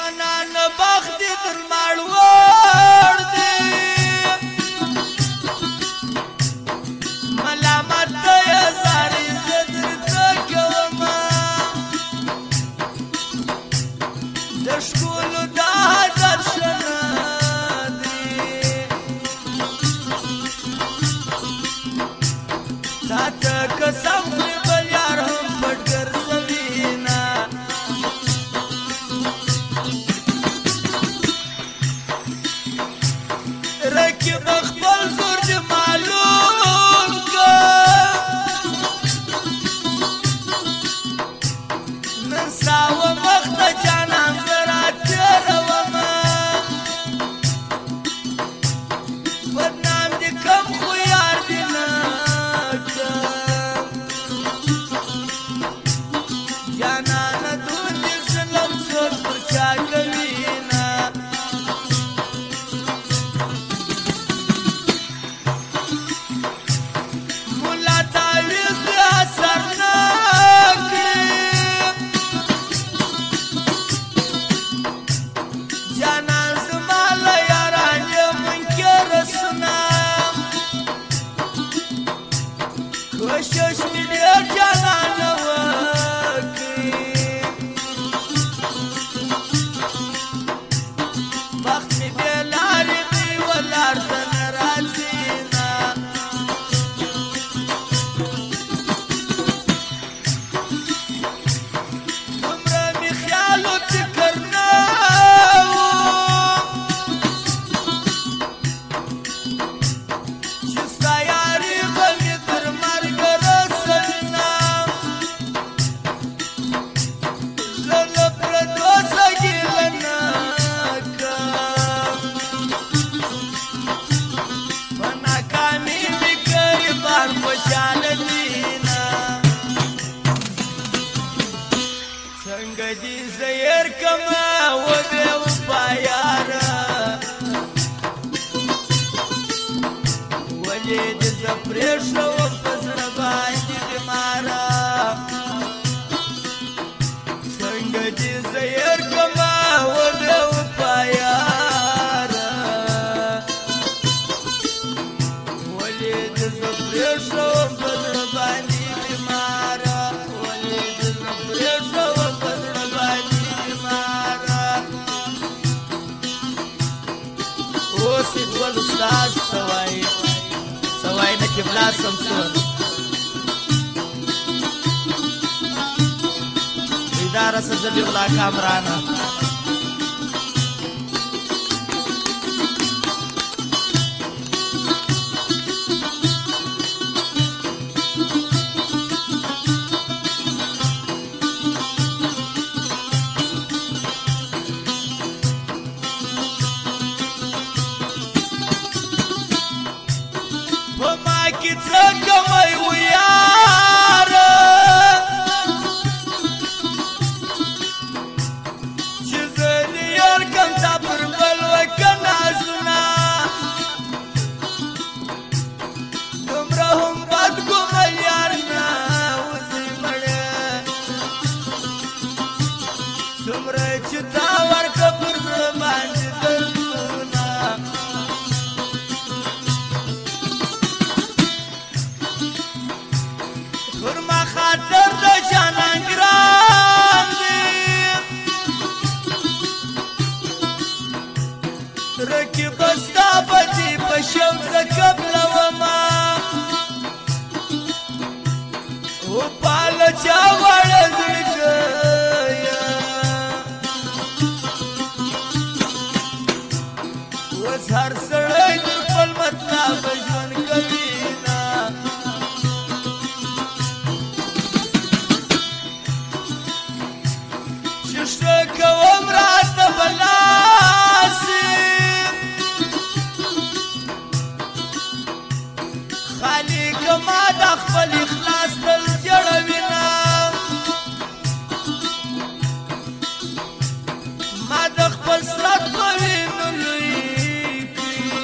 جانان بخت در مړوړ دی ملامت دی زارې زه درته کومه د ښکلو دا درشنه دی تا ته قسم خورې بل یار هم پټ ګرځوینه رقیب خپل زور دې معلوم کړه نن ساوه مخ ته جانان زه راتېرومه بدنام دې کم خو یار دې نه کړم جانانه دون دې ظلم څوک پر چا کوینه ملا تعویض دې اثر نه کړي جانان زما له یاران یې منکر سنا کوشش مې ډېر جانانه وکړي وخت مې بې لارې دی ولاړ ته نه راځي نه دومره مې خیال و فکر نه و چې ستا یاري به مې تر مرګه رسوینه زه له پردو څه ګیله نه کړم په ناکامي مې ګریبان خوشحاله دي نه څنګه دې زه هېر کړمه و بې وفا یاره ولې دې زه پرېښوم په زړه باندې بیماره څنګه دې زه هېر کړمه و بې وفا یاره ولې دې زه پرېښوم په زړه باندې بیماره ولې دې زه پرېښوم په زړه باندې بیماره اوس یې ګل استاد څه وایي څه وایي نه قبله سمسور اداره سزبی الله کامرانه په ما کې څه کمی و یاره چې زه دې یار کم تا پر بل وکه نازونه دومره هم بد ګومل یار نه وځي مړه څومره چې تا ورکه پر زړه باندې دردونه پر ما خاطر د جانان ګران دی رقیب ستا به دې په شم زه قبلومه وپاله چا واړه زړګیه اوس هر سړی د خپل مطلب ژوند کوي نه چې ښه کوم راته بلاسي خالق ما د خپل اخلاص تل جوړوینه ما د خپل صورت په وینو لوی کړي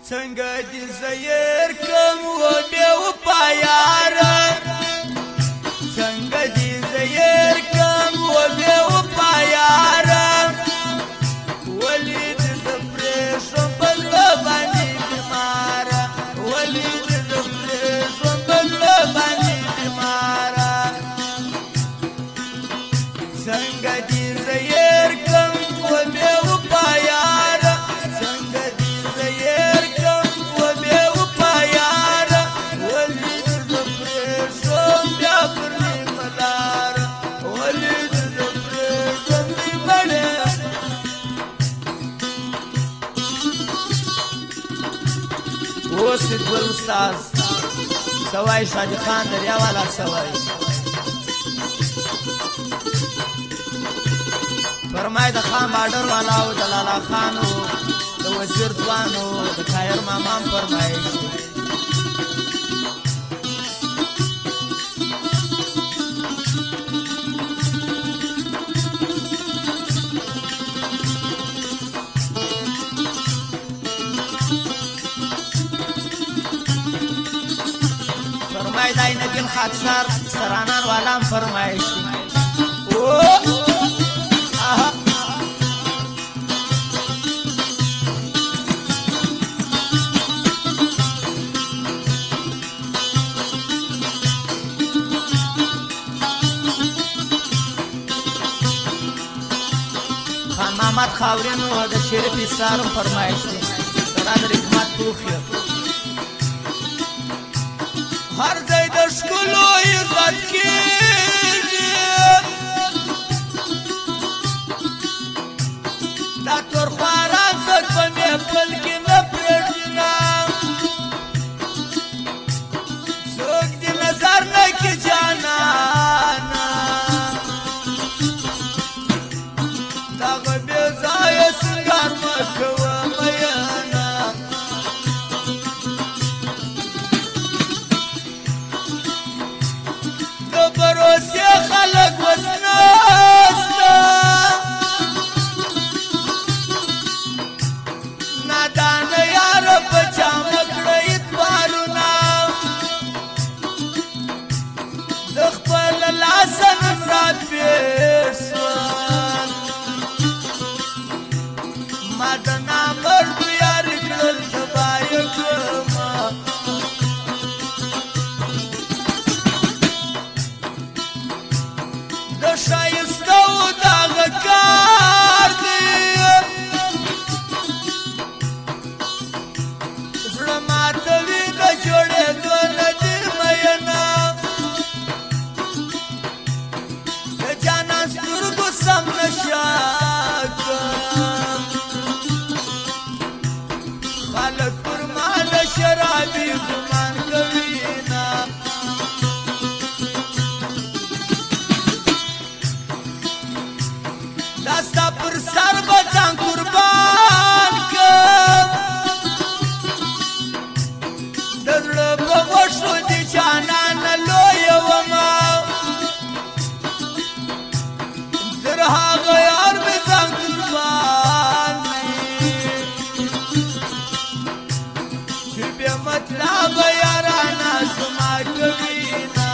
څنګه دې زیر کم و بې وفا یاره څنګه دې زیر کم و بې وفا یاره ولې دې زه پرېښم په زړه باندې بیماره ولې دې زه پرېښم په زړه باندې بیماره څنګه دې زیر کم و بې وفا یاره څنګه دې زیر کم و بې وفا یاره ولې دې زه پرېښم بیا پر نیمه لاره ولې دې زه پرېښم نیمه لاره اوس ګل استاد سوای شادي خان دریا والا سوای فرمای د خان بارډر والا او د لالا خان او د وزیر ځوان او د خیر ماما فرمای فرمای دای نګل خاطر سرانان والا فرمایش او خان محمد خاورین او د شریف سارم فرمایش دي سره د حکمت توخي هر ځای د ښکلو عزت کېږي دا تورخواران څوک په محفل کې نه پرېږدي نه څوک دې نظر نه کړي جانانه دغه بې ځایه سینګار مه کوه میینه د بروسې خلک اوس ناسته نادانه یاره په جامه کړه اعتبارونه د خپل لاسه نن راتېر شول ما د نامردو یارې کړل تبا یې کړمه د ښایستهو دغه کار دی زړه ماتوي د جوړېدو نه دي میینه د جانان سترګو سم نشه کړم خلک پر ما د شرابي ګمان کوي نه دا ستا پر سر به ځان قربان کړم د زړه په غوښو دې جانانه لویه ومه تر هغه یار مې ځان قربان وي چې بې مطلبه یارانه زما کوي نه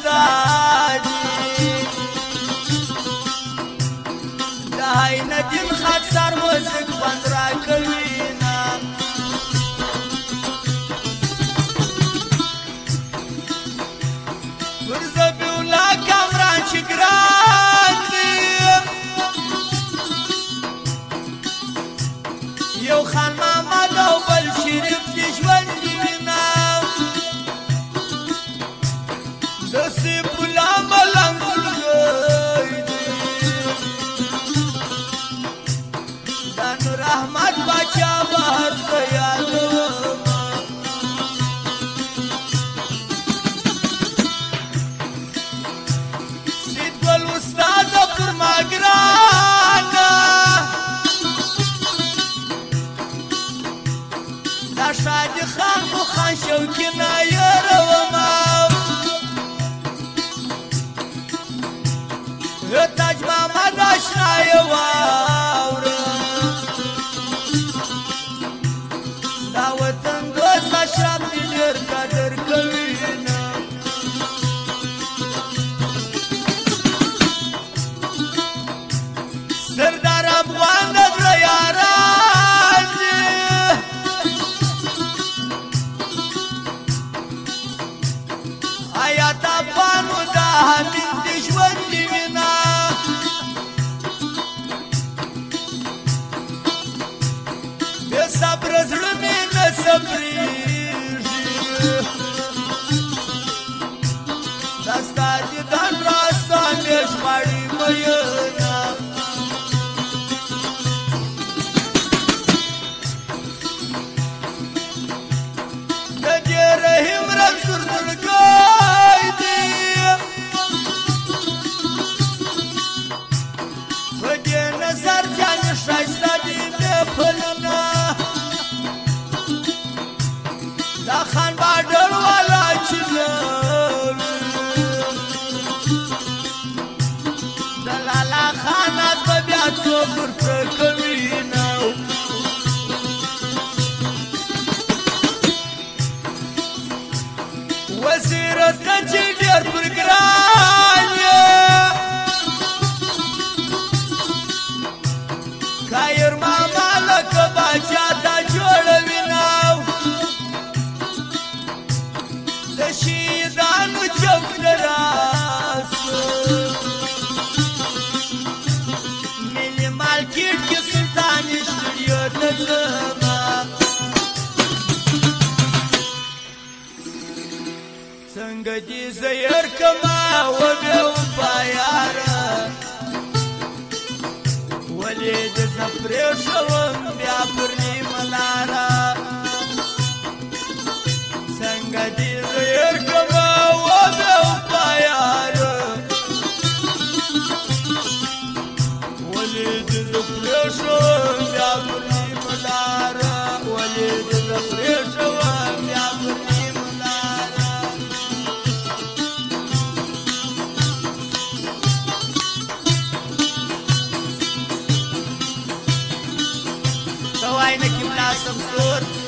شایسته دي د عین دین خاکسار موزیک خوند راکوي نه پر ذبیح الله کامران چې ګران دي یو خان محمد او بل شریف دي ژوند دي وینه د سیف الله ملنګ ګلګۍ دي د نور احمد باچا بهر ته یادومه سید ګل استاده پر ما ګرانه دا شادي خان خو خان شوکي نه یارومه تاج محمد اشنا یې واوره دا وطن دوست اشرف دې ډېر قدر کوي نه سردار افغان د زړه یاران دي آیات افغانو د حمید دې ژوند دي وینه بې صبره زړه مې نه صبرېږي دا ستا دیدن راستا مې ژغواړي مینه د دې رحیم رنګ سور زړګی دی په دې نظر جانې ښایسته دي بې پلونه دا خان باډر والا چې نه د لالا خان به بیا څوک ورته کوي نه وزیرت ته چې ډېر پر ګران یې خیر ماما لکه باچا ته جوړوي نو د شهیدانو چوک ته راسو ملي مارکېټ کې سلطاني سټوډیو ته ځمه څنګه دې زه یار کما وبې وفا یاره ولې دې زه پرېښوم بیا پر نیمه لاره څنګه دې زه یار کما وبې وفا یاره ولې دې زه پرېښوم بیا پر نیمه لاره ولې دې زه پرېښوم بیا پر نیمه لاره وای نه کې ملا سمسور